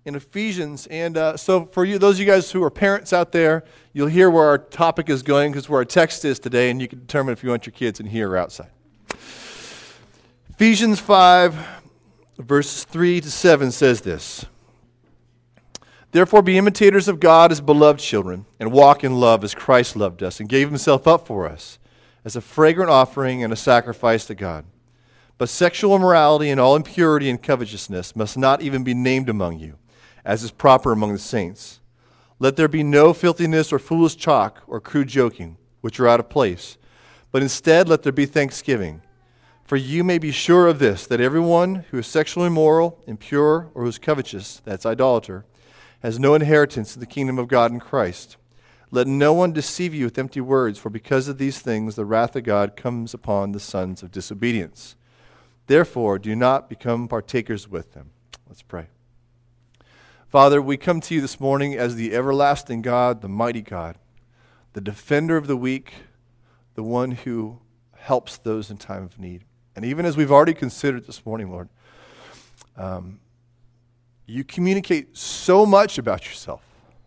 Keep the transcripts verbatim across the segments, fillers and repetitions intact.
in Ephesians. And uh, so for you, those of you guys who are parents out there, you'll hear where our topic is going because where our text is today, and you can determine if you want your kids in here or outside. Ephesians five, verses three to seven says this. Therefore be imitators of God as beloved children, and walk in love as Christ loved us and gave himself up for us as a fragrant offering and a sacrifice to God. But sexual immorality and all impurity and covetousness must not even be named among you, as is proper among the saints. Let there be no filthiness or foolish talk or crude joking, which are out of place, but instead let there be thanksgiving. For you may be sure of this, that everyone who is sexually immoral, impure, or who is covetous, that's idolater, has no inheritance in the kingdom of God in Christ. Let no one deceive you with empty words, for because of these things the wrath of God comes upon the sons of disobedience. Therefore, do not become partakers with them. Let's pray. Father, we come to you this morning as the everlasting God, the mighty God, the defender of the weak, the one who helps those in time of need. And even as we've already considered this morning, Lord, um, you communicate so much about yourself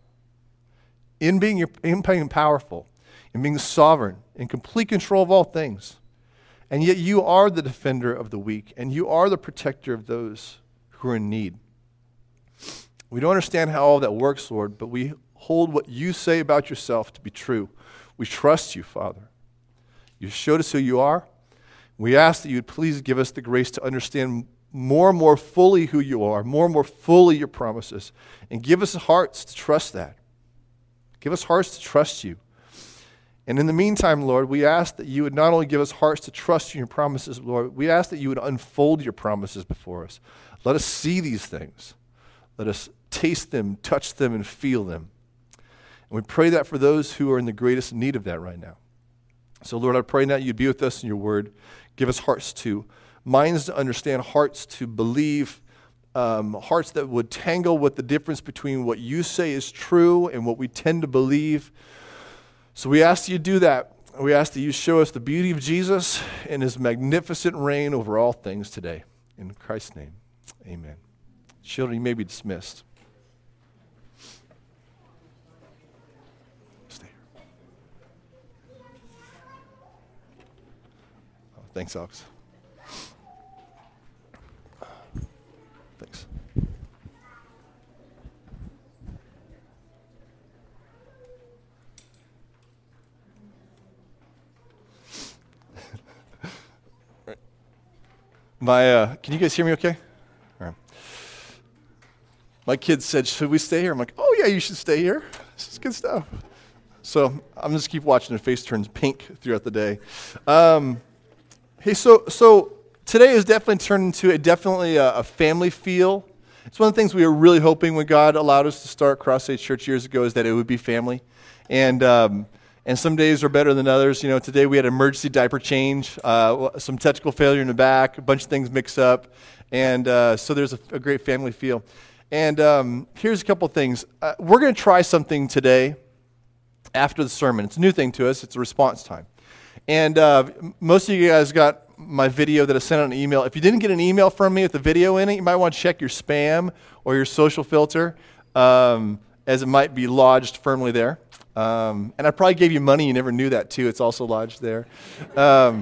in being, in being powerful, in being sovereign, in complete control of all things. And yet you are the defender of the weak, and you are the protector of those who are in need. We don't understand how all that works, Lord, but we hold what you say about yourself to be true. We trust you, Father. You showed us who you are. We ask that you would please give us the grace to understand more and more fully who you are, more and more fully your promises, and give us hearts to trust that. Give us hearts to trust you. And in the meantime, Lord, we ask that you would not only give us hearts to trust you in your promises, Lord, we ask that you would unfold your promises before us. Let us see these things. Let us taste them, touch them, and feel them. And we pray that for those who are in the greatest need of that right now. So, Lord, I pray now you'd be with us in your word. Give us hearts to, minds to understand, hearts to believe, um, hearts that would tangle with the difference between what you say is true and what we tend to believe. So we ask you to do that. We ask that you show us the beauty of Jesus and his magnificent reign over all things today. In Christ's name, amen. Children, you may be dismissed. Stay here. Oh, thanks, Alex. Thanks. My, uh, can you guys hear me okay? All right. My kids said, should we stay here? I'm like, oh yeah, you should stay here. This is good stuff. So I'm just keep watching their face turns pink throughout the day. Um, hey, so so today is definitely turned into a definitely a, a family feel. It's one of the things we were really hoping when God allowed us to start Cross Age Church years ago is that it would be family. And um, and some days are better than others. You know, today we had an emergency diaper change, uh, some technical failure in the back, a bunch of things mix up. And uh, so there's a, a great family feel. And um, here's a couple things. Uh, we're going to try something today after the sermon. It's a new thing to us. It's a response time. And uh, most of you guys got my video that I sent out an email. If you didn't get an email from me with the video in it, you might want to check your spam or your social filter, um, as it might be lodged firmly there. Um, and I probably gave you money. You never knew that, too. It's also lodged there. Um,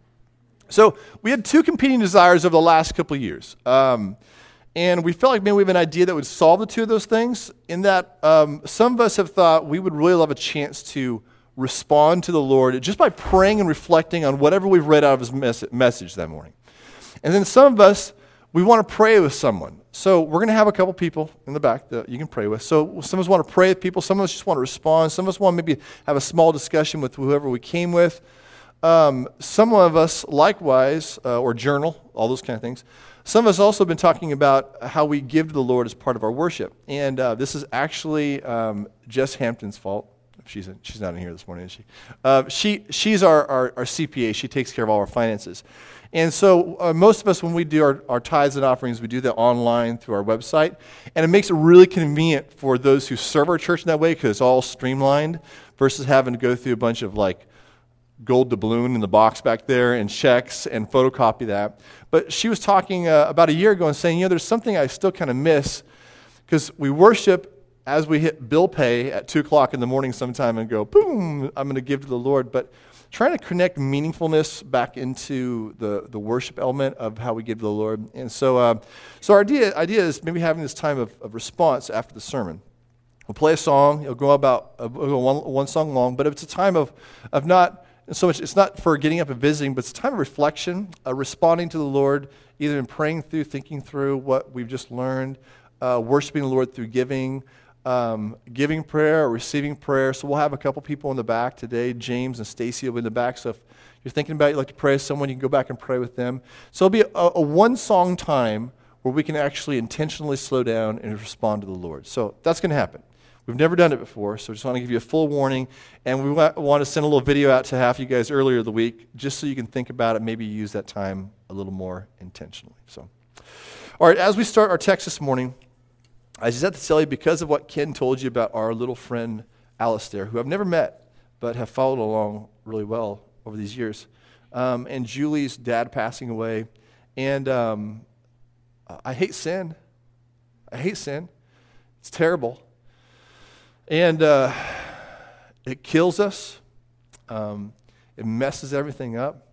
so we had two competing desires over the last couple of years. Um, and we felt like maybe we have an idea that would solve the two of those things, in that um, some of us have thought we would really love a chance to respond to the Lord just by praying and reflecting on whatever we've read out of his mes- message that morning. And then some of us, we want to pray with someone. So we're going to have a couple people in the back that you can pray with. So some of us want to pray with people. Some of us just want to respond. Some of us want to maybe have a small discussion with whoever we came with. Um, some of us, likewise, uh, or journal, all those kind of things. Some of us also have been talking about how we give to the Lord as part of our worship. And uh, this is actually um, Jess Hampton's fault. She's in, she's not in here this morning, is she? Uh, she she's our, our, our C P A. She takes care of all our finances. And so uh, most of us, when we do our, our tithes and offerings, we do that online through our website. And it makes it really convenient for those who serve our church in that way, because it's all streamlined, versus having to go through a bunch of like gold doubloon in the box back there and checks and photocopy that. But she was talking uh, about a year ago and saying, you know, there's something I still kind of miss Because we worship as we hit bill pay at two o'clock in the morning sometime and go, boom, I'm going to give to the Lord. But trying to connect meaningfulness back into the, the worship element of how we give to the Lord. And so uh, so our idea, idea is maybe having this time of, of response after the sermon. We'll play a song. It'll go about uh, go one, one song long, but it's a time of, of not so much, it's not for getting up and visiting, but it's a time of reflection, uh, responding to the Lord, either in praying through, thinking through what we've just learned, uh, worshiping the Lord through giving, Um, giving prayer or receiving prayer. So we'll have a couple people in the back today. James and Stacy will be in the back. So if you're thinking about it, you'd like to pray with someone, you can go back and pray with them. So it'll be a, a one-song time where we can actually intentionally slow down and respond to the Lord. So that's going to happen. We've never done it before, so I just want to give you a full warning. And we want to send a little video out to half you guys earlier the week, just so you can think about it, maybe use that time a little more intentionally. So, all right, as we start our text this morning, I just have to tell you, because of what Ken told you about our little friend Alistair, who I've never met, but have followed along really well over these years, um, and Julie's dad passing away, and um, I hate sin. I hate sin. It's terrible. And uh, it kills us. Um, it messes everything up.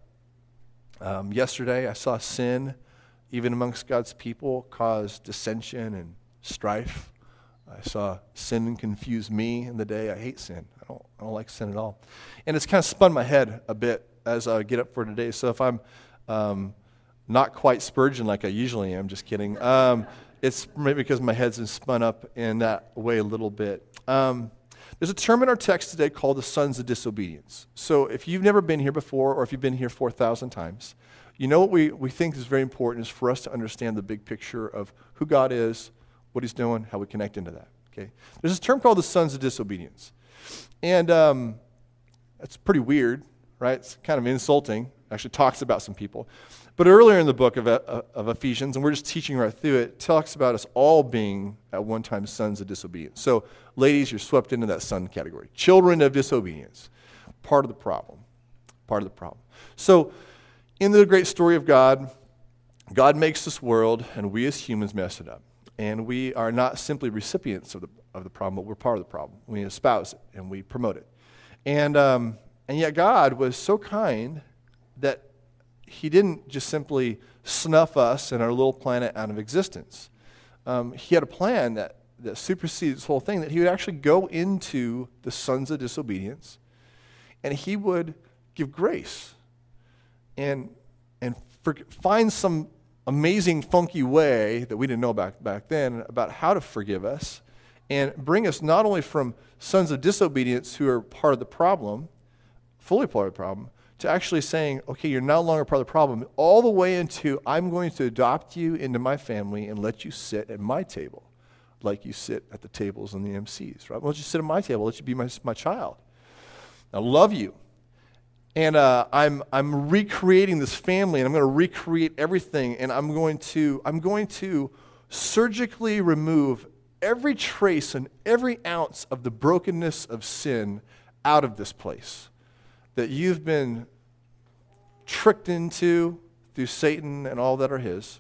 Um, yesterday, I saw sin, even amongst God's people, cause dissension and strife. I saw sin confuse me in the day. I hate sin. I don't, I don't like sin at all. And it's kind of spun my head a bit as I get up for today. So if I'm um, not quite Spurgeon like I usually am, just kidding, um, it's maybe because my head's been spun up in that way a little bit. Um, there's a term in our text today called the sons of disobedience. So if you've never been here before, or if you've been here four thousand times, you know what we, we think is very important is for us to understand the big picture of who God is, what he's doing, how we connect into that. Okay, there's this term called the sons of disobedience. And um, it's pretty weird, right? It's kind of insulting. It actually talks about some people. But earlier in the book of, uh, of Ephesians, and we're just teaching right through it, it talks about us all being at one time sons of disobedience. So ladies, you're swept into that son category. Children of disobedience. Part of the problem. Part of the problem. So in the great story of God, God makes this world, and we as humans mess it up. And we are not simply recipients of the of the problem, but we're part of the problem. We espouse it, and we promote it. And um, and yet God was so kind that he didn't just simply snuff us and our little planet out of existence. Um, he had a plan that, that supersedes this whole thing, that he would actually go into the sons of disobedience, and he would give grace and, and for, find some amazing, funky way that we didn't know back, back then about how to forgive us and bring us not only from sons of disobedience who are part of the problem, fully part of the problem, to actually saying, okay, you're no longer part of the problem, all the way into, I'm going to adopt you into my family and let you sit at my table like you sit at the tables in the M Cs, right? Well, let you sit at my table, let you be my, my child. I love you. And uh, I'm I'm recreating this family, and I'm going to recreate everything, and I'm going to I'm going to surgically remove every trace and every ounce of the brokenness of sin out of this place that you've been tricked into through Satan and all that are his,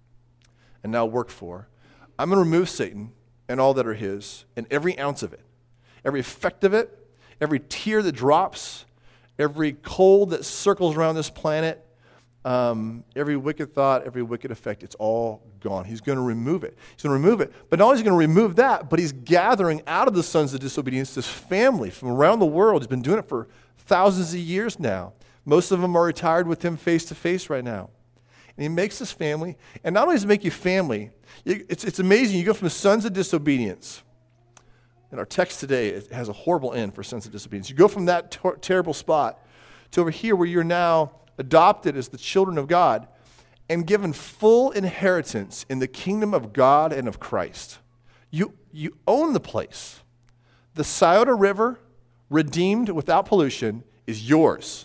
and now work for. I'm going to remove Satan and all that are his, and every ounce of it, every effect of it, every tear that drops, every cold that circles around this planet, um, every wicked thought, every wicked effect, it's all gone. He's going to remove it. He's going to remove it. But not only is he going to remove that, but he's gathering out of the sons of disobedience this family from around the world. He's been doing it for thousands of years now. Most of them are retired with him face to face right now. And he makes this family. And not only does he make you family, it's, it's amazing. You go from the sons of disobedience. In our text today, it has a horrible end for sons of disobedience. You go from that ter- terrible spot to over here where you're now adopted as the children of God and given full inheritance in the kingdom of God and of Christ. You, you own the place. The Scioto River, redeemed without pollution, is yours.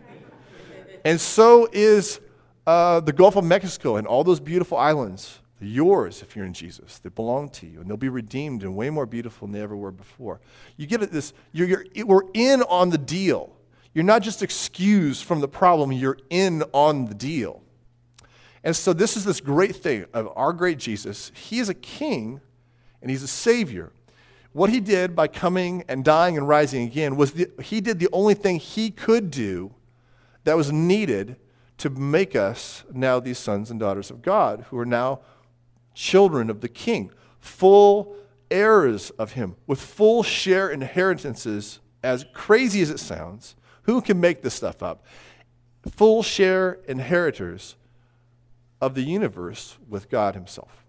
And so is uh, the Gulf of Mexico and all those beautiful islands. They're yours if you're in Jesus. They belong to you, and they'll be redeemed and way more beautiful than they ever were before. You get it, this, you're, you're, we're in on the deal. You're not just excused from the problem, you're in on the deal. And so this is this great thing of our great Jesus. He is a king, and he's a Savior. What he did by coming and dying and rising again was the, he did the only thing he could do that was needed to make us now these sons and daughters of God, who are now children of the King, full heirs of him, with full share inheritances, as crazy as it sounds. Who can make this stuff up? Full share inheritors of the universe with God himself.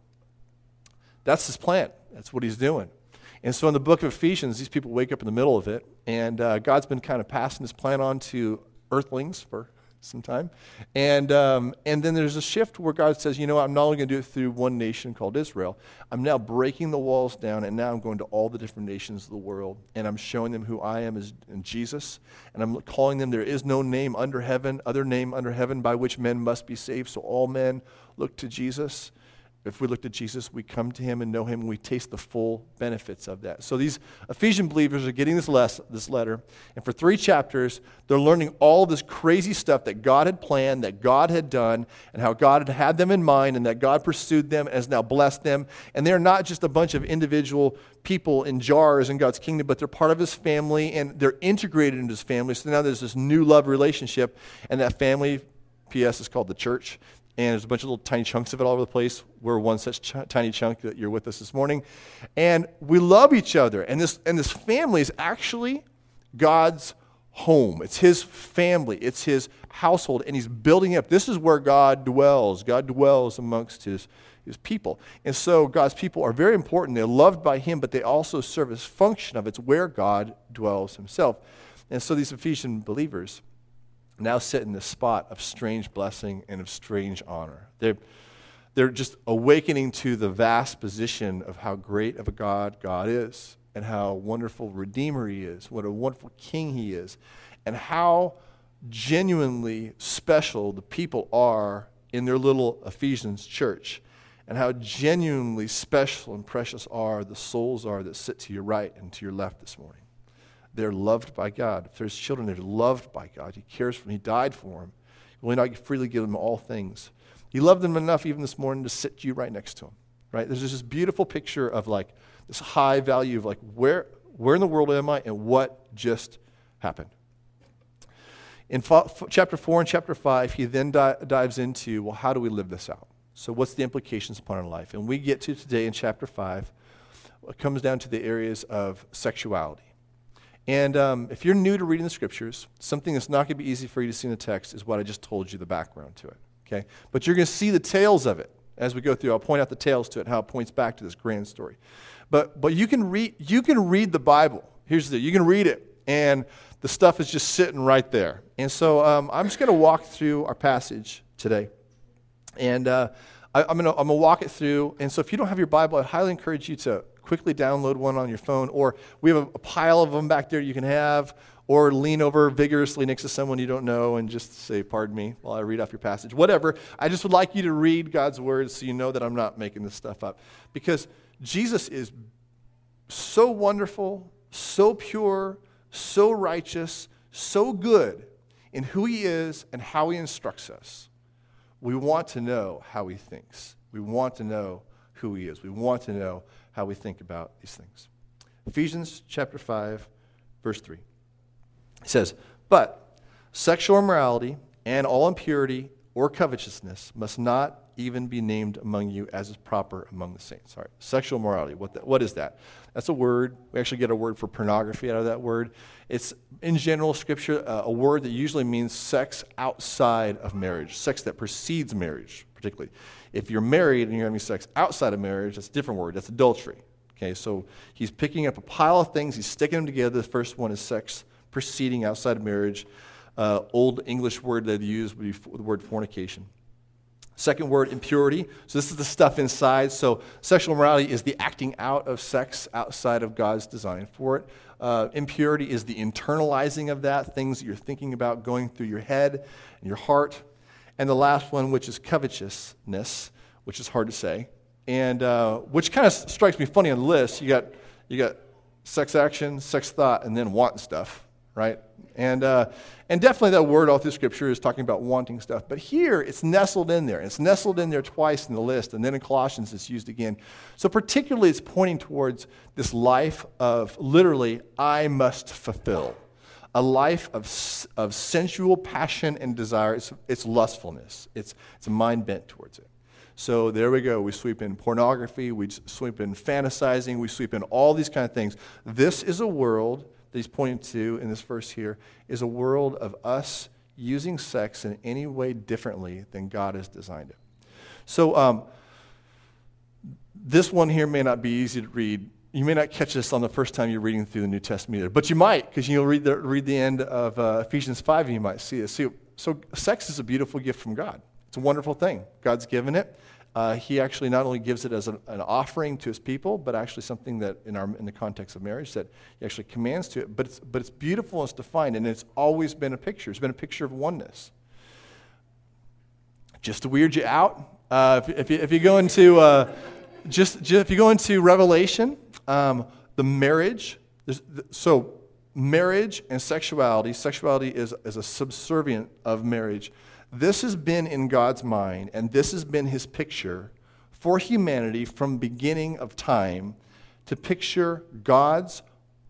That's his plan. That's what he's doing. And so in the book of Ephesians, these people wake up in the middle of it, and uh, God's been kind of passing his plan on to earthlings for some time. And um, and then there's a shift where God says, you know what, I'm not only going to do it through one nation called Israel. I'm now breaking the walls down, and now I'm going to all the different nations of the world, and I'm showing them who I am as in Jesus, and I'm calling them, there is no name under heaven, other name under heaven by which men must be saved. So all men look to Jesus. If we look to Jesus, we come to him and know him, and we taste the full benefits of that. So these Ephesian believers are getting this, les- this letter, and for three chapters, they're learning all this crazy stuff that God had planned, that God had done, and how God had had them in mind, and that God pursued them and has now blessed them. And they're not just a bunch of individual people in jars in God's kingdom, but they're part of his family, and they're integrated into his family. So now there's this new love relationship, and that family, P S, is called the church. And there's a bunch of little tiny chunks of it all over the place. We're one such ch- tiny chunk that you're with us this morning. And we love each other. And this and this family is actually God's home. It's his family. It's his household. And he's building up. This is where God dwells. God dwells amongst his, his people. And so God's people are very important. They're loved by him, but they also serve as function of it's where God dwells himself. And so these Ephesian believers now sit in this spot of strange blessing and of strange honor. They're, they're just awakening to the vast position of how great of a God God is, and how wonderful Redeemer he is, what a wonderful King he is, and how genuinely special the people are in their little Ephesians church, and how genuinely special and precious are the souls are that sit to your right and to your left this morning. They're loved by God. If there's children, they're loved by God. He cares for them. He died for them. He will not freely give them all things. He loved them enough even this morning to sit you right next to him. Right? There's this beautiful picture of like this high value of like where where in the world am I and what just happened. In fa- chapter four and chapter five, he then di- dives into, well, how do we live this out? So what's the implications upon our life? And we get to today in chapter five, it comes down to the areas of sexuality. And um, if you're new to reading the scriptures, something that's not going to be easy for you to see in the text is what I just told you, the background to it. Okay, but you're going to see the tails of it as we go through. I'll point out the tails to it, how it points back to this grand story. But but you can read you can read the Bible. Here's the you can read it, and the stuff is just sitting right there. And so um, I'm just going to walk through our passage today, and uh, I, I'm going to I'm going to walk it through. And so if you don't have your Bible, I highly encourage you to quickly download one on your phone, or we have a, a pile of them back there you can have, or lean over vigorously next to someone you don't know and just say, pardon me, while I read off your passage. Whatever. I just would like you to read God's words so you know that I'm not making this stuff up. Because Jesus is so wonderful, so pure, so righteous, so good in who he is and how he instructs us. We want to know how he thinks. We want to know who he is. We want to know how we think about these things. Ephesians chapter five, verse three. It says, but sexual immorality and all impurity or covetousness must not even be named among you as is proper among the saints. All right, sexual immorality, what, that, what is that? That's a word. We actually get a word for pornography out of that word. It's, in general scripture, uh, a word that usually means sex outside of marriage, sex that precedes marriage, particularly. If you're married and you're having sex outside of marriage, that's a different word. That's adultery. Okay, so he's picking up a pile of things. He's sticking them together. The first one is sex proceeding outside of marriage. Uh, old English word they'd use would be the word fornication. Second word, impurity. So this is the stuff inside. So sexual immorality is the acting out of sex outside of God's design for it. Uh, impurity is the internalizing of that, things that you're thinking about going through your head and your heart. And the last one, which is covetousness, which is hard to say, and uh, which kind of strikes me funny on the list. You got you got sex action, sex thought, and then wanting stuff. right? And uh, and definitely that word all through Scripture is talking about wanting stuff. But here, it's nestled in there. It's nestled in there twice in the list, and then in Colossians it's used again. So particularly it's pointing towards this life of literally, I must fulfill. A life of of sensual passion and desire. It's, it's lustfulness. It's, it's a mind bent towards it. So there we go. We sweep in pornography. We sweep in fantasizing. We sweep in all these kind of things. This is a world that he's pointing to in this verse here, is a world of us using sex in any way differently than God has designed it. So um, this one here may not be easy to read. You may not catch this on the first time you're reading through the New Testament either, but you might, because you'll read the, read the end of uh, Ephesians five and you might see it. So, so sex is a beautiful gift from God. It's a wonderful thing. God's given it. Uh, he actually not only gives it as an, an offering to his people, but actually something that in our in the context of marriage that he actually commands to it. But it's, but it's beautiful and it's defined, and it's always been a picture. It's been a picture of oneness. Just to weird you out, uh, if, if, you, if you go into uh, just, just if you go into Revelation, um, the marriage. So marriage and sexuality. Sexuality is is a subservient of marriage. This has been in God's mind, and this has been his picture for humanity from beginning of time, to picture God's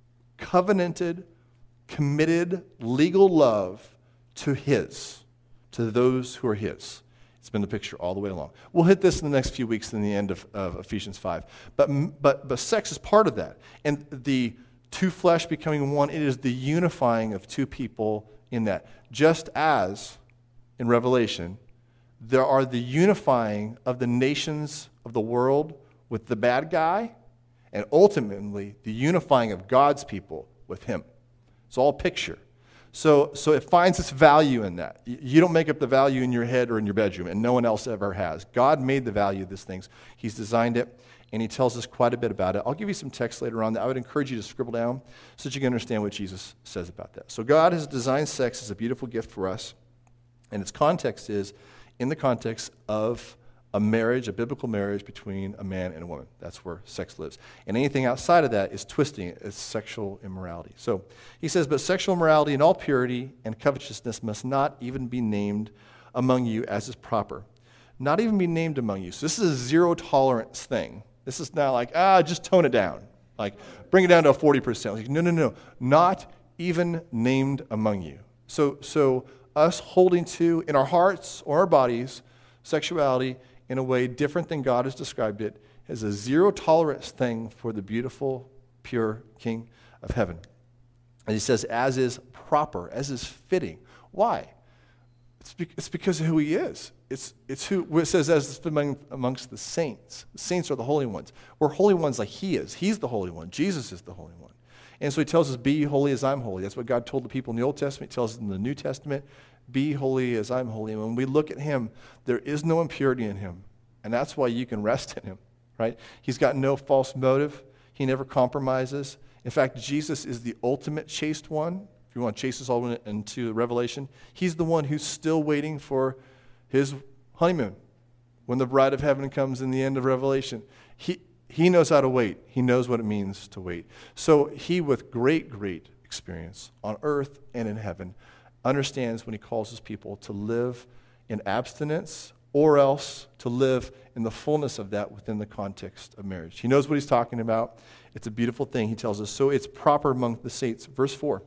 covenanted, committed, legal love to his, to those who are his. It's been the picture all the way along. We'll hit this in the next few weeks in the end of, of Ephesians five. But, but, but sex is part of that. And the two flesh becoming one, it is the unifying of two people in that. Just as in Revelation, there are the unifying of the nations of the world with the bad guy, and ultimately the unifying of God's people with him. It's all picture. So, so it finds its value in that. You don't make up the value in your head or in your bedroom, and no one else ever has. God made the value of these things. He's designed it, and he tells us quite a bit about it. I'll give you some text later on that I would encourage you to scribble down so that you can understand what Jesus says about that. So God has designed sex as a beautiful gift for us. And its context is in the context of a marriage, a biblical marriage between a man and a woman. That's where sex lives. And anything outside of that is twisting it. It's sexual immorality. So he says, but sexual immorality in all purity and covetousness must not even be named among you as is proper. Not even be named among you. So this is a zero tolerance thing. This is not like, ah, just tone it down. Like, bring it down to a forty percent. Like, no, no, no. Not even named among you. So, so, us holding to, in our hearts or our bodies, sexuality in a way different than God has described it, is a zero tolerance thing for the beautiful, pure King of heaven. And he says, as is proper, as is fitting. Why? It's, be- it's because of who he is. It's, it's who, it says, as is among, amongst the saints. The saints are the holy ones. We're holy ones like he is. He's the holy one. Jesus is the holy one. And so he tells us, be holy as I'm holy. That's what God told the people in the Old Testament. He tells us in the New Testament, be holy as I'm holy. And when we look at him, there is no impurity in him. And that's why you can rest in him, right? He's got no false motive. He never compromises. In fact, Jesus is the ultimate chaste one. If you want to chase us all into Revelation, he's the one who's still waiting for his honeymoon. When the bride of heaven comes in the end of Revelation, he He knows how to wait. He knows what it means to wait. So he, with great, great experience on earth and in heaven, understands when he calls his people to live in abstinence or else to live in the fullness of that within the context of marriage. He knows what he's talking about. It's a beautiful thing, he tells us. So it's proper among the saints. Verse four.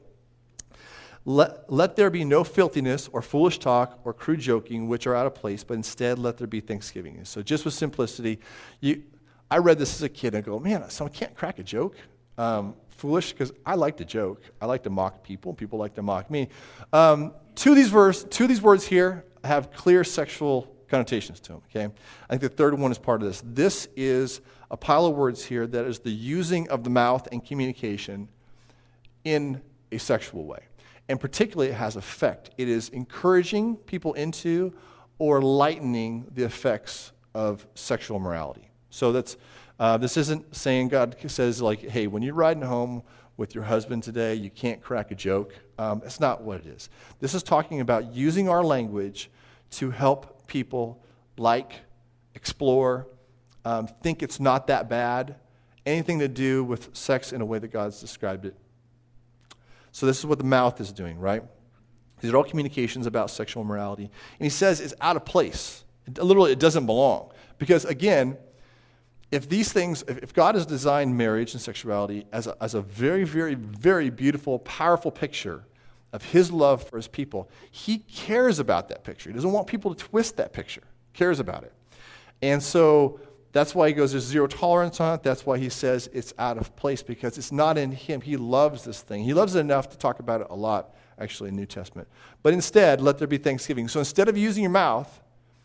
Let, let there be no filthiness or foolish talk or crude joking, which are out of place, but instead let there be thanksgiving. So just with simplicity, you... I read this as a kid and I go, man, someone can't crack a joke. Um, foolish, because I like to joke. I like to mock people. People like to mock me. Um, two of these verse, two of these words here have clear sexual connotations to them, okay? I think the third one is part of this. This is a pile of words here that is the using of the mouth and communication in a sexual way. And particularly it has effect. It is encouraging people into or lightening the effects of sexual morality. So that's uh, this isn't saying God says like, hey, when you're riding home with your husband today, you can't crack a joke. Um, that's not what it is. This is talking about using our language to help people like, explore, um, think it's not that bad, anything to do with sex in a way that God's described it. So this is what the mouth is doing, right? These are all communications about sexual immorality. And he says it's out of place. It, literally, it doesn't belong. Because again, if these things, if, if God has designed marriage and sexuality as a, as a very, very, very beautiful, powerful picture of his love for his people, he cares about that picture. He doesn't want people to twist that picture. He cares about it. And so that's why he goes, there's zero tolerance on it. That's why he says it's out of place, because it's not in him. He loves this thing. He loves it enough to talk about it a lot, actually, in the New Testament. But instead, let there be thanksgiving. So instead of using your mouth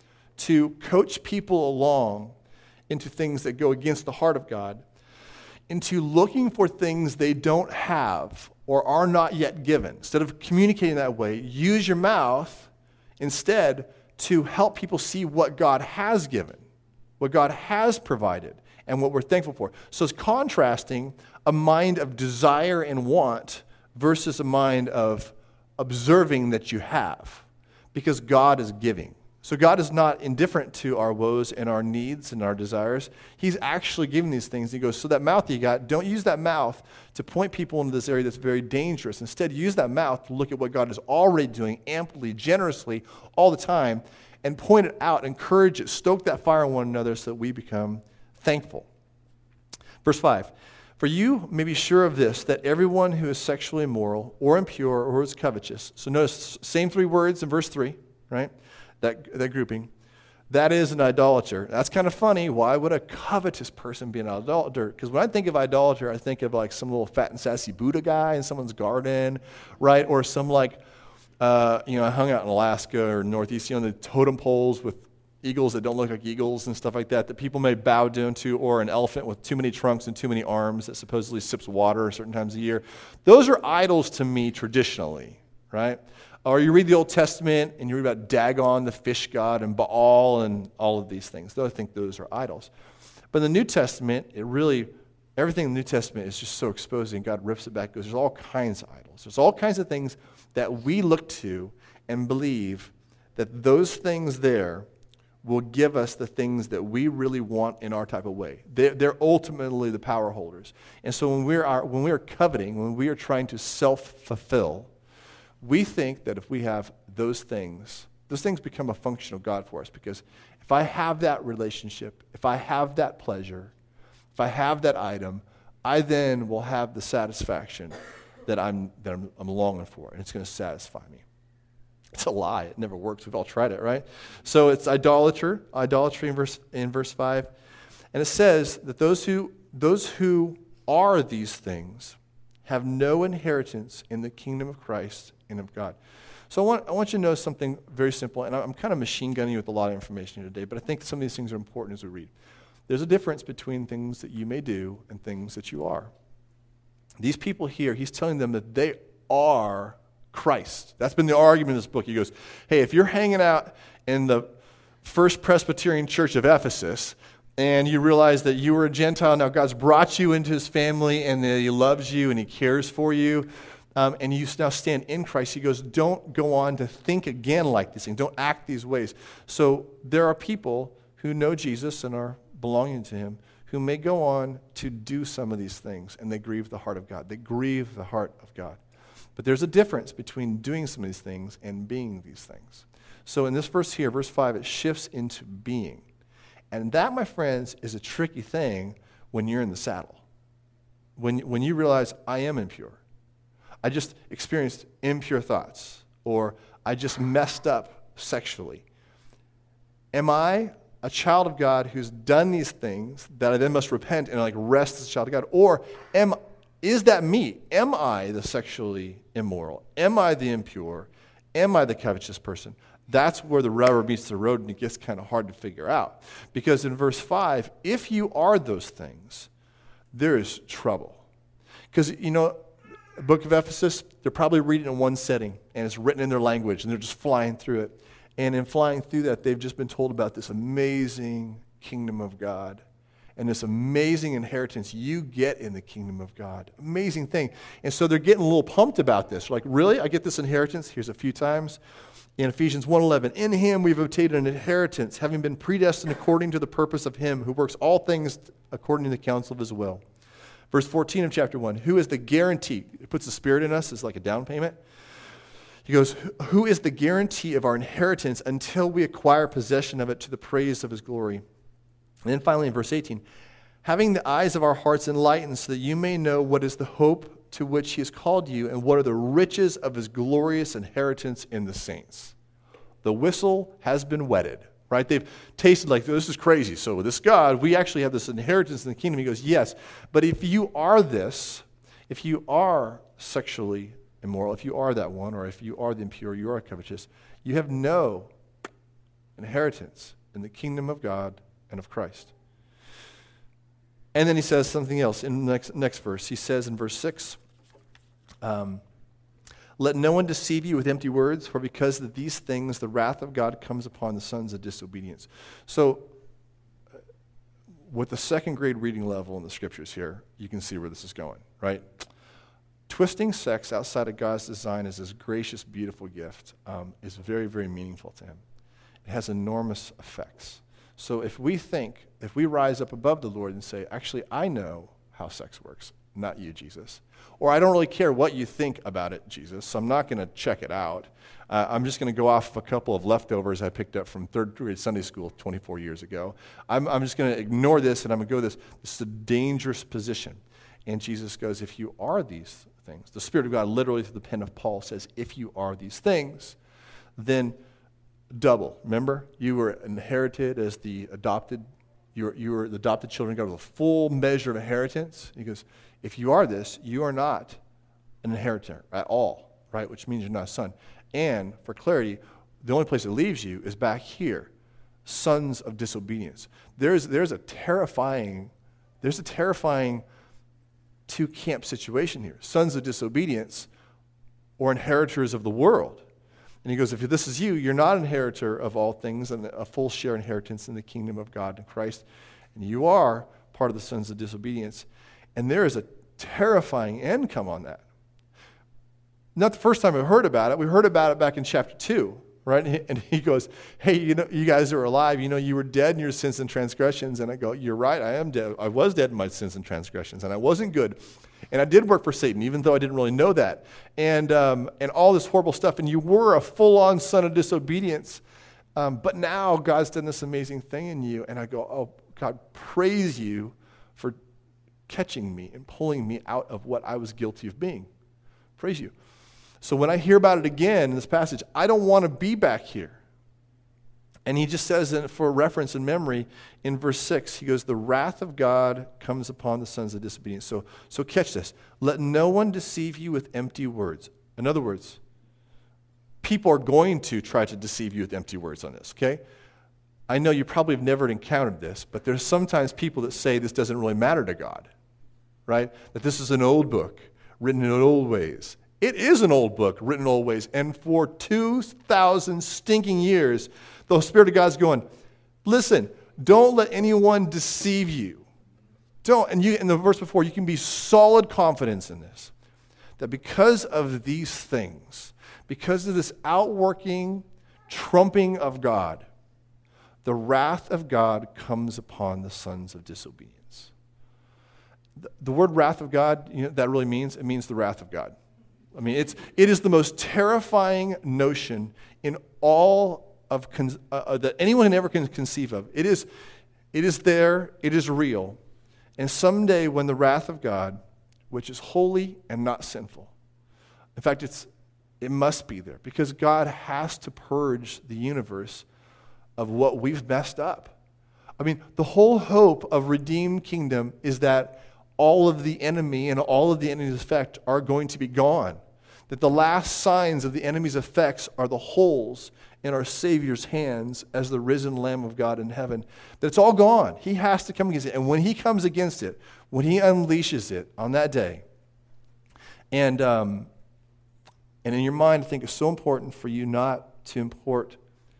to coach people along into things that go against the heart of God, into looking for things they don't have or are not yet given. Instead of communicating that way, use your mouth instead to help people see what God has given, what God has provided, and what we're thankful for. So it's contrasting a mind of desire and want versus a mind of observing that you have, because God is giving. So God is not indifferent to our woes and our needs and our desires. He's actually giving these things. He goes, so that mouth you got, don't use that mouth to point people into this area that's very dangerous. Instead, use that mouth to look at what God is already doing amply, generously, all the time, and point it out, encourage it, stoke that fire in one another so that we become thankful. Verse five, for you may be sure of this, that everyone who is sexually immoral or impure or is covetous, so notice, same three words in verse three, right? That, that grouping, that is an idolater. That's kind of funny. Why would a covetous person be an idolater? Because when I think of idolater, I think of like some little fat and sassy Buddha guy in someone's garden, right? Or some like, uh, you know, I hung out in Alaska or Northeast, you know, the totem poles with eagles that don't look like eagles and stuff like that, that people may bow down to, or an elephant with too many trunks and too many arms that supposedly sips water certain times a year. Those are idols to me traditionally, right? Or you read the Old Testament and you read about Dagon, the fish god, and Baal and all of these things. Though I think those are idols. But in the New Testament, it really, everything in the New Testament is just so exposing. God rips it back, goes, there's all kinds of idols. There's all kinds of things that we look to and believe that those things there will give us the things that we really want in our type of way. They're, they're ultimately the power holders. And so when we are when we are coveting, when we are trying to self-fulfill, we think that if we have those things, those things become a function of God for us. Because if I have that relationship, if I have that pleasure, if I have that item, I then will have the satisfaction that I'm that I'm, I'm longing for, and it's going to satisfy me. It's a lie. It never works. We've all tried it, right? So it's idolater, idolatry in verse in verse five, and it says that those who those who are these things have no inheritance in the kingdom of Christ and of God. So I want, I want you to know something very simple, and I'm kind of machine gunning you with a lot of information here today, but I think some of these things are important as we read. There's a difference between things that you may do and things that you are. These people here, he's telling them that they are Christ. That's been the argument in this book. He goes, hey, if you're hanging out in the First Presbyterian Church of Ephesus, and you realize that you were a Gentile, now God's brought you into his family, and that he loves you, and he cares for you, um, and you now stand in Christ, he goes, don't go on to think again like these things. Don't act these ways. So there are people who know Jesus and are belonging to him who may go on to do some of these things, and they grieve the heart of God. They grieve the heart of God. But there's a difference between doing some of these things and being these things. So in this verse here, verse five, it shifts into being. And that, my friends, is a tricky thing when you're in the saddle. When, when you realize, I am impure. I just experienced impure thoughts. Or I just messed up sexually. Am I a child of God who's done these things that I then must repent and like rest as a child of God? Or am is that me? Am I the sexually immoral? Am I the impure? Am I the covetous person? That's where the rubber meets the road, and it gets kind of hard to figure out. Because in verse five, if you are those things, there is trouble. Because, you know, the book of Ephesus, they're probably reading it in one setting, and it's written in their language, and they're just flying through it. And in flying through that, they've just been told about this amazing kingdom of God and this amazing inheritance you get in the kingdom of God. Amazing thing. And so they're getting a little pumped about this. Like, really? I get this inheritance? Here's a few times. In Ephesians one eleven, in him we've obtained an inheritance, having been predestined according to the purpose of him who works all things according to the counsel of his will, Verse fourteen of chapter one, who is the guarantee? It puts the Spirit in us as like a down payment. He goes, who is the guarantee of our inheritance until we acquire possession of it to the praise of his glory? And then finally in verse eighteen, having the eyes of our hearts enlightened so that you may know what is the hope to which he has called you and what are the riches of his glorious inheritance in the saints. The whistle has been wetted, right? They've tasted like, this is crazy. So with this God, we actually have this inheritance in the kingdom. He goes, yes, but if you are this, if you are sexually immoral, if you are that one, or if you are the impure, you are covetous, you have no inheritance in the kingdom of God and of Christ. And then he says something else in the next, next verse. He says in verse six, um, let no one deceive you with empty words, for because of these things the wrath of God comes upon the sons of disobedience. So with the second grade reading level in the scriptures here, you can see where this is going, right? Twisting sex outside of God's design as his gracious, beautiful gift um, is very, very meaningful to him. It has enormous effects. So if we think, if we rise up above the Lord and say, actually, I know how sex works, not you, Jesus. Or I don't really care what you think about it, Jesus, so I'm not going to check it out. Uh, I'm just going to go off a couple of leftovers I picked up from third grade Sunday school twenty-four years ago. I'm, I'm just going to ignore this and I'm going to go this. This is a dangerous position. And Jesus goes, if you are these things, the Spirit of God literally through the pen of Paul says, if you are these things, then double. Remember, you were inherited as the adopted, you were, you were the adopted children of God with a full measure of inheritance. He goes, if you are this, you are not an inheritor at all, right? Which means you're not a son. And for clarity, the only place it leaves you is back here, sons of disobedience. There's there's a terrifying, there's a terrifying two-camp situation here. Sons of disobedience or inheritors of the world. And he goes, if this is you, you're not an inheritor of all things and a full share inheritance in the kingdom of God and Christ. And you are part of the sons of disobedience. And there is a terrifying end come on that. Not the first time we heard about it. We heard about it back in chapter two, right? And he goes, hey, you know, you guys are alive. You know, you were dead in your sins and transgressions. And I go, you're right, I am dead. I was dead in my sins and transgressions, and I wasn't good. And I did work for Satan, even though I didn't really know that. And um, and all this horrible stuff. And you were a full-on son of disobedience. Um, but now God's done this amazing thing in you. And I go, oh, God, praise you for catching me and pulling me out of what I was guilty of being. Praise you. So when I hear about it again in this passage, I don't want to be back here. And he just says, for reference and memory, in verse six, he goes, the wrath of God comes upon the sons of disobedience. So, so catch this. Let no one deceive you with empty words. In other words, people are going to try to deceive you with empty words on this, okay? I know you probably have never encountered this, but there's sometimes people that say this doesn't really matter to God, right? That this is an old book written in old ways. It is an old book written in old ways. And for two thousand stinking years, the Spirit of God's going, listen, don't let anyone deceive you. Don't. And you, in the verse before, you can be solid confidence in this. That because of these things, because of this outworking, trumping of God, the wrath of God comes upon the sons of disobedience. The, the word wrath of God, you know, that really means, it means the wrath of God. I mean, it's it is the most terrifying notion in all of con- uh, that anyone ever can conceive of. It is, it is there. It is real. And someday, when the wrath of God, which is holy and not sinful, in fact, it's it must be there because God has to purge the universe of what we've messed up. I mean, the whole hope of redeemed kingdom is that all of the enemy and all of the enemy's effect are going to be gone. That the last signs of the enemy's effects are the holes in our Savior's hands as the risen Lamb of God in heaven. That it's all gone. He has to come against it. And when he comes against it, when he unleashes it on that day, and um, and in your mind, I think it's so important for you not to import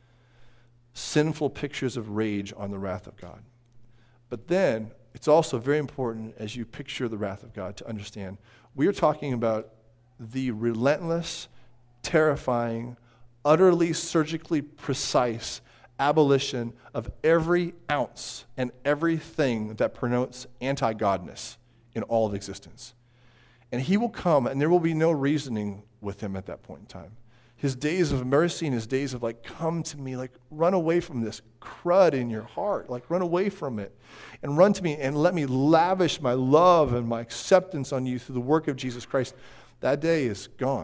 sinful pictures of rage on the wrath of God. But then, it's also very important as you picture the wrath of God to understand we are talking about the relentless, terrifying, utterly surgically precise abolition of every ounce and everything that promotes anti-godness in all of existence. And he will come, and there will be no reasoning with him at that point in time. His days of mercy and his days of like, come to me, like run away from this crud in your heart, like run away from it and run to me and let me lavish my love and my acceptance on you through the work of Jesus Christ. That day is gone.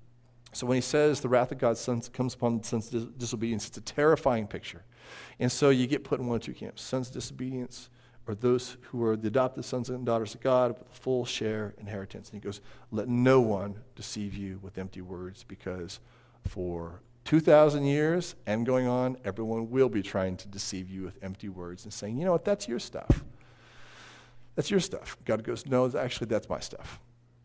So when he says the wrath of God's sons comes upon the sons of disobedience, it's a terrifying picture. And so you get put in one of two camps, sons of disobedience, or those who are the adopted sons and daughters of God with a full share inheritance. And he goes, let no one deceive you with empty words, because for two thousand years and going on, everyone will be trying to deceive you with empty words and saying, you know what, that's your stuff. That's your stuff. God goes, no, actually, that's my stuff.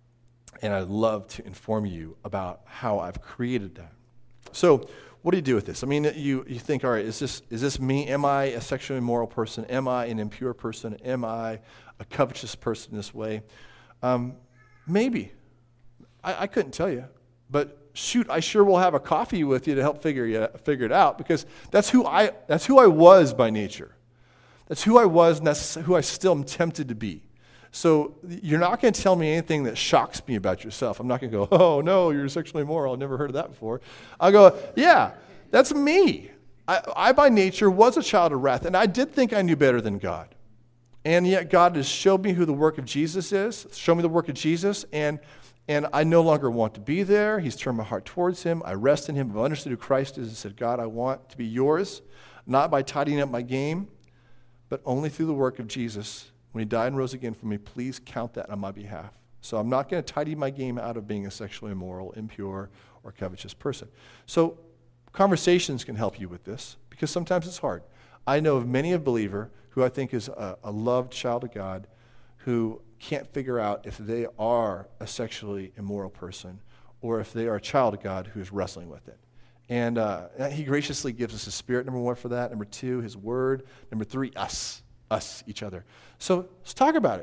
And I'd love to inform you about how I've created that. So what do you do with this? I mean, you, you think, all right, is this is this me? Am I a sexually immoral person? Am I an impure person? Am I a covetous person this way? Um, maybe. I, I couldn't tell you. But shoot, I sure will have a coffee with you to help figure you, figure it out, because that's who I that's who I was by nature. That's who I was, and that's who I still am tempted to be. So you're not going to tell me anything that shocks me about yourself. I'm not going to go, oh, no, you're sexually immoral. I've never heard of that before. I'll go, yeah, that's me. I, I, by nature, was a child of wrath, and I did think I knew better than God. And yet God has showed me who the work of Jesus is, showed me the work of Jesus, and, and I no longer want to be there. He's turned my heart towards him. I rest in him. I've understood who Christ is and said, God, I want to be yours, not by tidying up my game, but only through the work of Jesus. When he died and rose again for me, please count that on my behalf. So I'm not going to tidy my game out of being a sexually immoral, impure, or covetous person. So conversations can help you with this, because sometimes it's hard. I know of many a believer who I think is a, a loved child of God who can't figure out if they are a sexually immoral person or if they are a child of God who is wrestling with it. And uh, he graciously gives us his Spirit, number one, for that. Number two, his word. Number three, us. Us, each other. So let's talk about it.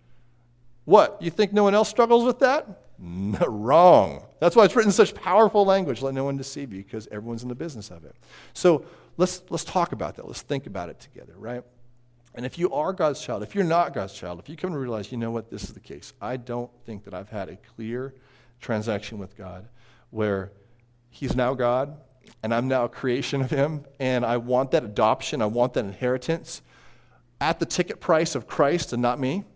What? You think no one else struggles with that? No, wrong. That's why it's written in such powerful language. Let no one deceive you, because everyone's in the business of it. So let's let's talk about that. Let's think about it together, right? And if you are God's child, if you're not God's child, if you come to realize, you know what, this is the case. I don't think that I've had a clear transaction with God where he's now God and I'm now a creation of him, and I want that adoption, I want that inheritance at the ticket price of Christ and not me,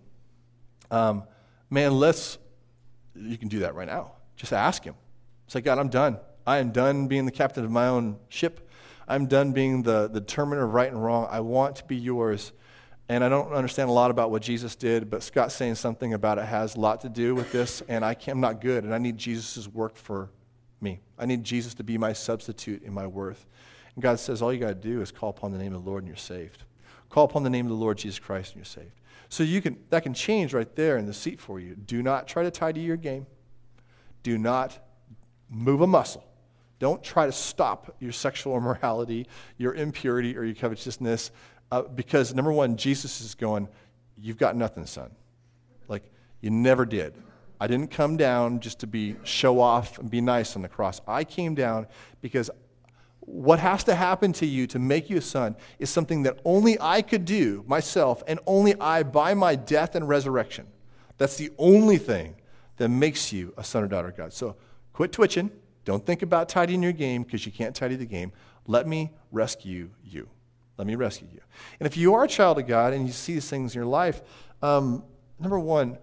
um, man, let's, you can do that right now. Just ask him. Say, God, I'm done. I am done being the captain of my own ship. I'm done being the, the determiner of right and wrong. I want to be yours. And I don't understand a lot about what Jesus did, but Scott's saying something about it has a lot to do with this, and I can't, I'm not good, and I need Jesus' work for me. I need Jesus to be my substitute in my worth. And God says, all you got to do is call upon the name of the Lord and you're saved. Call upon the name of the Lord Jesus Christ and you're saved. So you can that can change right there in the seat for you. Do not try to tidy your game. Do not move a muscle. Don't try to stop your sexual immorality, your impurity, or your covetousness, uh, because number one, Jesus is going, you've got nothing, son. Like, you never did. I didn't come down just to be show off and be nice on the cross. I came down because what has to happen to you to make you a son is something that only I could do myself, and only I by my death and resurrection. That's the only thing that makes you a son or daughter of God. So quit twitching. Don't think about tidying your game, because you can't tidy the game. Let me rescue you. Let me rescue you. And if you are a child of God and you see these things in your life, um, number one,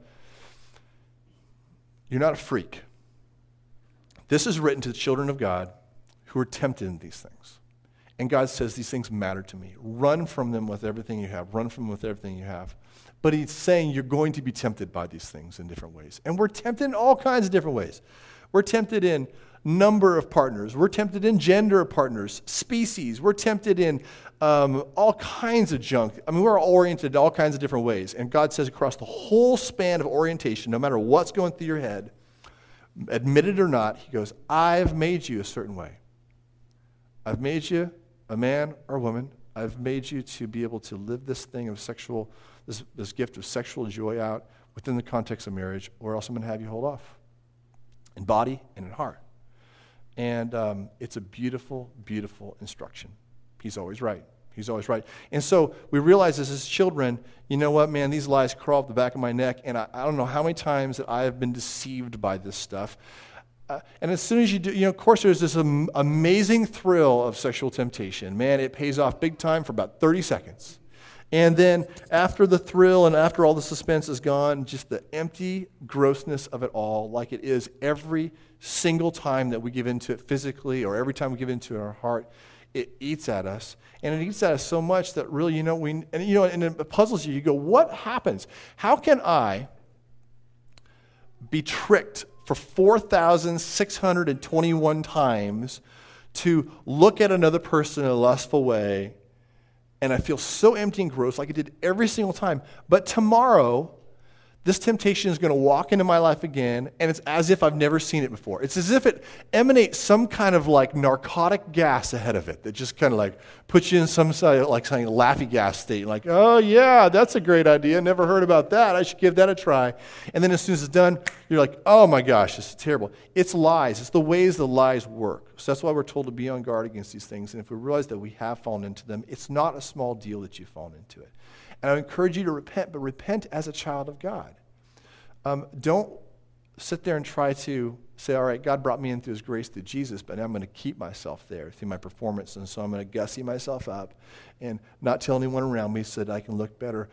you're not a freak. This is written to the children of God who are tempted in these things. And God says, these things matter to me. Run from them with everything you have. Run from them with everything you have. But he's saying you're going to be tempted by these things in different ways. And we're tempted in all kinds of different ways. We're tempted in number of partners. We're tempted in gender of partners, species. We're tempted in um, all kinds of junk. I mean, we're oriented in all kinds of different ways. And God says across the whole span of orientation, no matter what's going through your head, admit it or not, he goes, I've made you a certain way. I've made you a man or woman. I've made you to be able to live this thing of sexual, this, this gift of sexual joy out within the context of marriage, or else I'm going to have you hold off in body and in heart. And um, it's a beautiful, beautiful instruction. He's always right. He's always right. And so we realize this as children, you know what, man, these lies crawl up the back of my neck, and I, I don't know how many times that I have been deceived by this stuff. Uh, and as soon as you do, you know, of course, there's this am- amazing thrill of sexual temptation. Man, it pays off big time for about thirty seconds. And then after the thrill and after all the suspense is gone, just the empty grossness of it all, like it is every single time that we give into it physically or every time we give into it in our heart, it eats at us. And it eats at us so much that really, you know, we, and you know, and it puzzles you. You go, what happens? How can I be tricked for four thousand six hundred twenty-one times to look at another person in a lustful way, and I feel so empty and gross like I did every single time. But tomorrow, this temptation is going to walk into my life again, and it's as if I've never seen it before. It's as if it emanates some kind of like narcotic gas ahead of it that just kind of like puts you in some sort of like some laughy gas state. Like, oh yeah, that's a great idea. Never heard about that. I should give that a try. And then as soon as it's done, you're like, oh my gosh, this is terrible. It's lies. It's the ways the lies work. So that's why we're told to be on guard against these things. And if we realize that we have fallen into them, it's not a small deal that you've fallen into it. And I encourage you to repent, but repent as a child of God. Um, don't sit there and try to say, all right, God brought me in through his grace through Jesus, but I'm going to keep myself there through my performance, and so I'm going to gussy myself up and not tell anyone around me so that I can look better.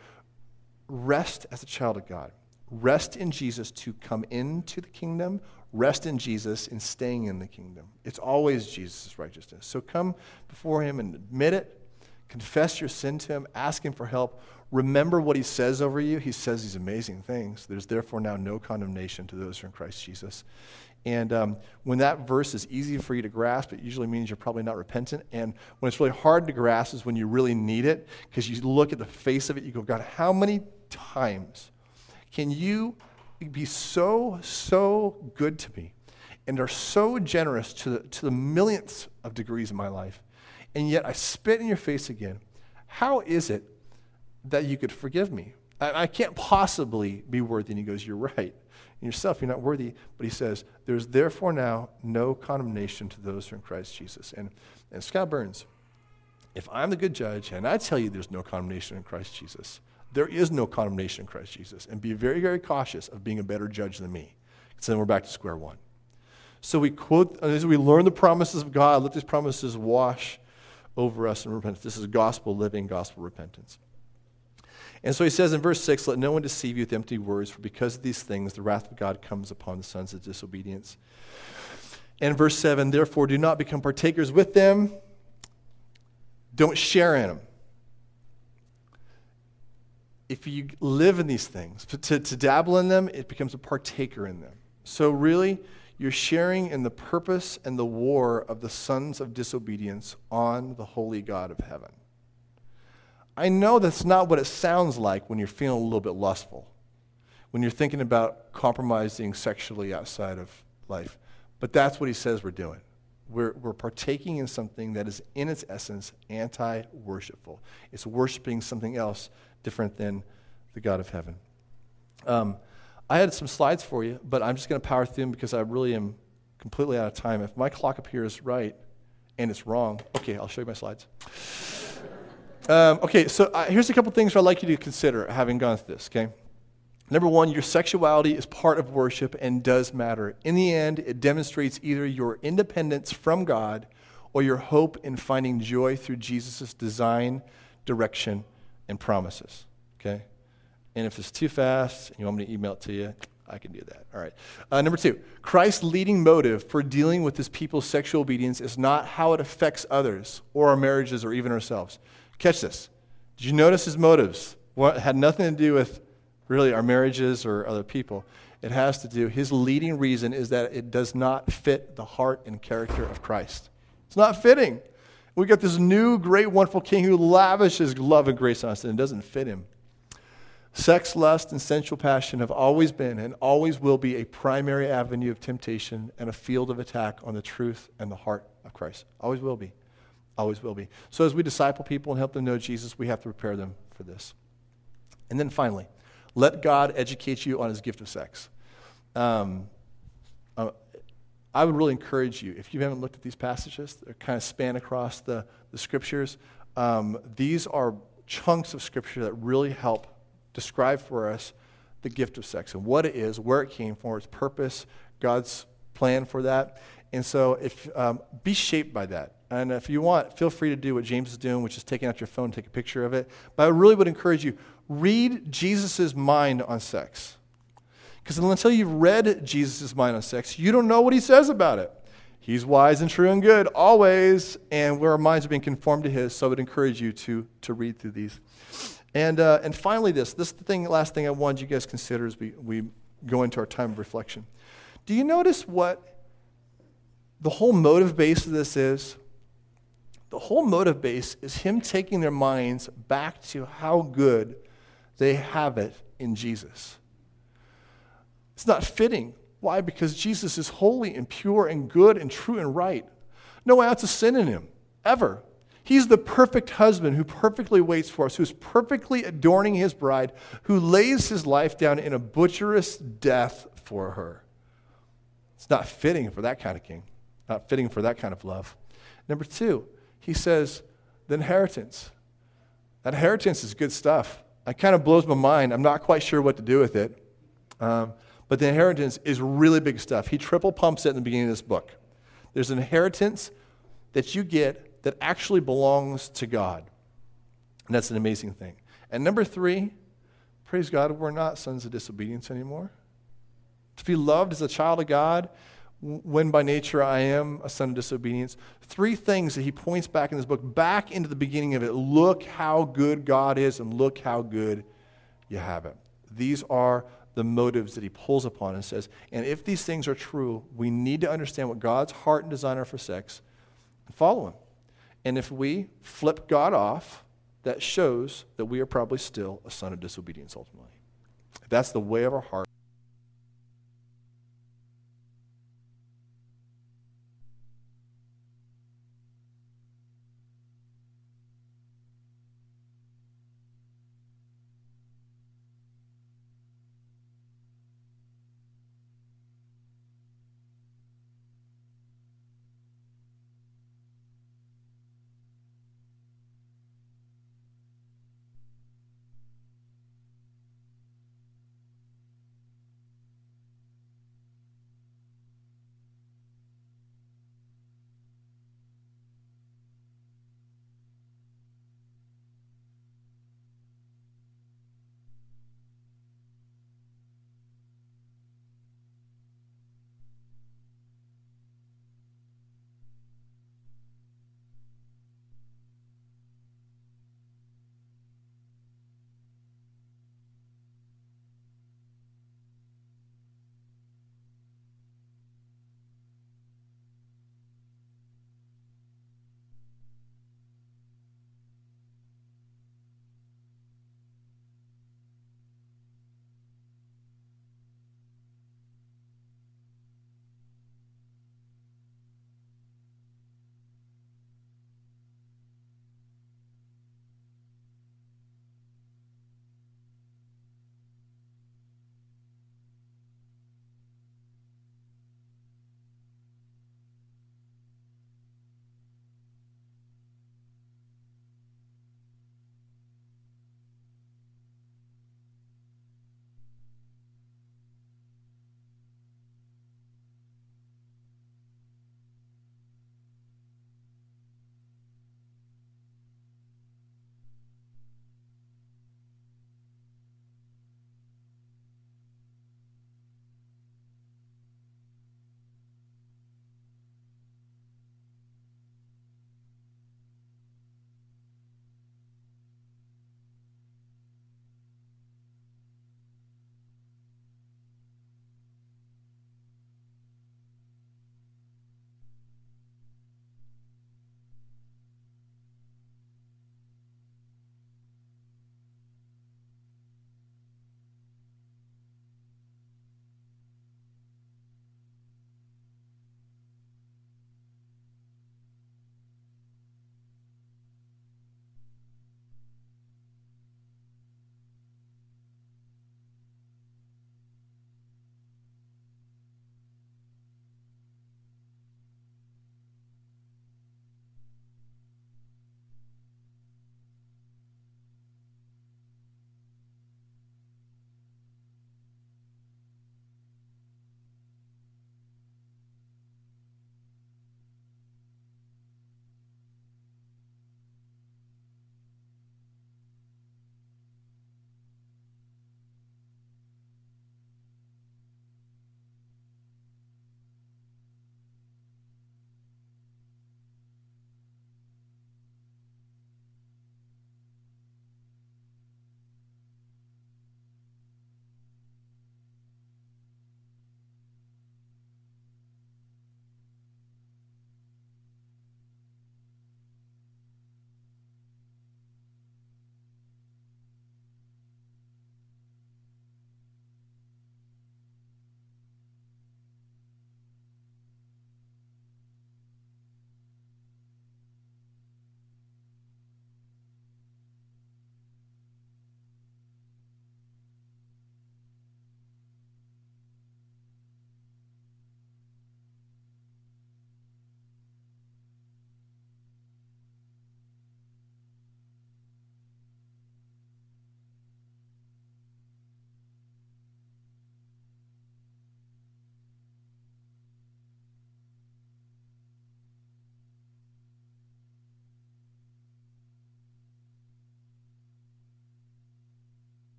Rest as a child of God. Rest in Jesus to come into the kingdom. Rest in Jesus in staying in the kingdom. It's always Jesus' righteousness. So come before him and admit it. Confess your sin to him. Ask him for help. Remember what he says over you. He says these amazing things. There's therefore now no condemnation to those who are in Christ Jesus. And um, when that verse is easy for you to grasp, it usually means you're probably not repentant. And when it's really hard to grasp is when you really need it, because you look at the face of it, you go, God, how many times can you be so, so good to me and are so generous to the, to the millionths of degrees in my life, and yet I spit in your face again? How is it that you could forgive me? I, I can't possibly be worthy. And he goes, you're right. In yourself, you're not worthy. But he says, there's therefore now no condemnation to those who are in Christ Jesus. And, and Scott Burns, if I'm the good judge and I tell you there's no condemnation in Christ Jesus, there is no condemnation in Christ Jesus. And be very, very cautious of being a better judge than me. So then we're back to square one. So we quote, as we learn the promises of God, let these promises wash over us in repentance. This is gospel living, gospel repentance. And so he says in verse six, let no one deceive you with empty words, for because of these things the wrath of God comes upon the sons of disobedience. And verse seven, therefore do not become partakers with them. Don't share in them. If you live in these things, to, to dabble in them, it becomes a partaker in them. So really, you're sharing in the purpose and the war of the sons of disobedience on the holy God of heaven. I know that's not what it sounds like when you're feeling a little bit lustful, when you're thinking about compromising sexually outside of life. But that's what he says we're doing. We're, we're partaking in something that is in its essence anti-worshipful. It's worshiping something else different than the God of heaven. Um, I had some slides for you, but I'm just going to power through them because I really am completely out of time. If my clock up here is right and it's wrong, okay, I'll show you my slides. Um, okay, so uh, here's a couple things I'd like you to consider having gone through this, okay? Number one, your sexuality is part of worship and does matter. In the end, it demonstrates either your independence from God or your hope in finding joy through Jesus' design, direction, and promises, okay? And if it's too fast and you want me to email it to you, I can do that. All right. Uh, number two, Christ's leading motive for dealing with his people's sexual obedience is not how it affects others or our marriages or even ourselves. Catch this. Did you notice his motives? What had nothing to do with really our marriages or other people. It has to do, his leading reason is that it does not fit the heart and character of Christ. It's not fitting. We got this new, great, wonderful king who lavishes love and grace on us, and it doesn't fit him. Sex, lust, and sensual passion have always been and always will be a primary avenue of temptation and a field of attack on the truth and the heart of Christ. Always will be. Always will be. So as we disciple people and help them know Jesus, we have to prepare them for this. And then finally, let God educate you on his gift of sex. Um, uh, I would really encourage you, if you haven't looked at these passages, they're kind of span across the, the scriptures. um, these are chunks of Scripture that really help describe for us the gift of sex and what it is, where it came from, its purpose, God's plan for that. And so if um, be shaped by that. And if you want, feel free to do what James is doing, which is taking out your phone, take a picture of it. But I really would encourage you, read Jesus' mind on sex. Because until you've read Jesus' mind on sex, you don't know what he says about it. He's wise and true and good, always, and where our minds are being conformed to his, so I would encourage you to, to read through these. And uh, and finally this, this is the thing, last thing I wanted you guys to consider as we, we go into our time of reflection. Do you notice what the whole motive base of this is? The whole motive base is him taking their minds back to how good they have it in Jesus. It's not fitting. Why? Because Jesus is holy and pure and good and true and right. No ounce of sin in him, ever. He's the perfect husband who perfectly waits for us, who's perfectly adorning his bride, who lays his life down in a butcherous death for her. It's not fitting for that kind of king, not fitting for that kind of love. Number two, he says, the inheritance. That inheritance is good stuff. It kind of blows my mind. I'm not quite sure what to do with it. Um, but the inheritance is really big stuff. He triple pumps it in the beginning of this book. There's an inheritance that you get that actually belongs to God. And that's an amazing thing. And number three, praise God, we're not sons of disobedience anymore. To be loved as a child of God, when by nature I am a son of disobedience. Three things that he points back in this book, back into the beginning of it. Look how good God is and look how good you have it. These are the motives that he pulls upon and says, and if these things are true, we need to understand what God's heart and design are for sex and follow him. And if we flip God off, that shows that we are probably still a son of disobedience ultimately. If that's the way of our heart.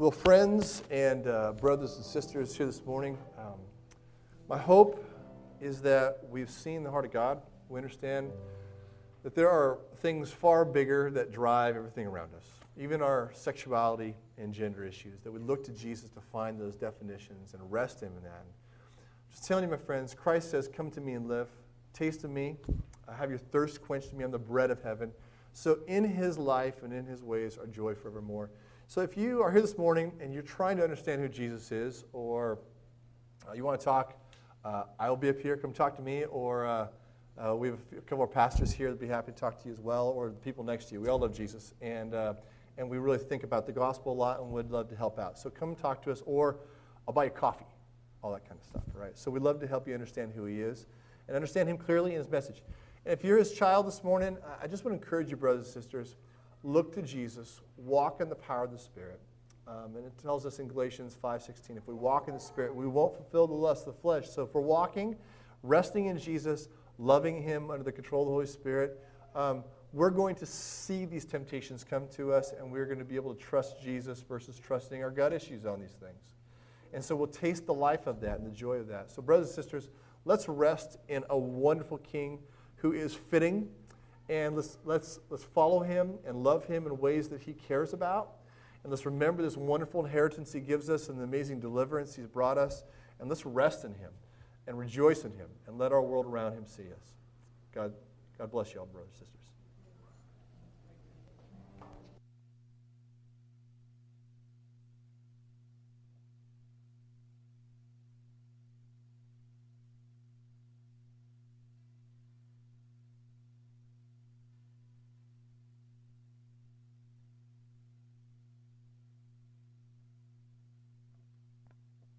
Well, friends and uh, brothers and sisters here this morning, um, my hope is that we've seen the heart of God. We understand that there are things far bigger that drive everything around us, even our sexuality and gender issues, that we look to Jesus to find those definitions and rest Him in that. Just telling you, my friends, Christ says, come to me and live. Taste of me. I have your thirst quenched in me. I'm the bread of heaven. So in His life and in His ways are joy forevermore. So if you are here this morning and you're trying to understand who Jesus is, or uh, you want to talk, uh, I will be up here. Come talk to me. Or uh, uh, we have a, few, a couple of pastors here that'd be happy to talk to you as well, or the people next to you. We all love Jesus, and uh, and we really think about the gospel a lot and would love to help out. So come talk to us, or I'll buy you coffee, all that kind of stuff. Right? So we'd love to help you understand who He is and understand Him clearly in His message. And if you're His child this morning, I just want to encourage you, brothers and sisters, look to Jesus, walk in the power of the Spirit. Um, and it tells us in Galatians five sixteen, if we walk in the Spirit, we won't fulfill the lust of the flesh. So if we're walking, resting in Jesus, loving Him under the control of the Holy Spirit, um, we're going to see these temptations come to us, and we're going to be able to trust Jesus versus trusting our gut issues on these things. And so we'll taste the life of that and the joy of that. So brothers and sisters, let's rest in a wonderful King who is fitting. And let's, let's, let's follow Him and love Him in ways that He cares about. And let's remember this wonderful inheritance He gives us and the amazing deliverance He's brought us. And let's rest in Him and rejoice in Him and let our world around Him see us. God, God bless you all, brothers and sisters.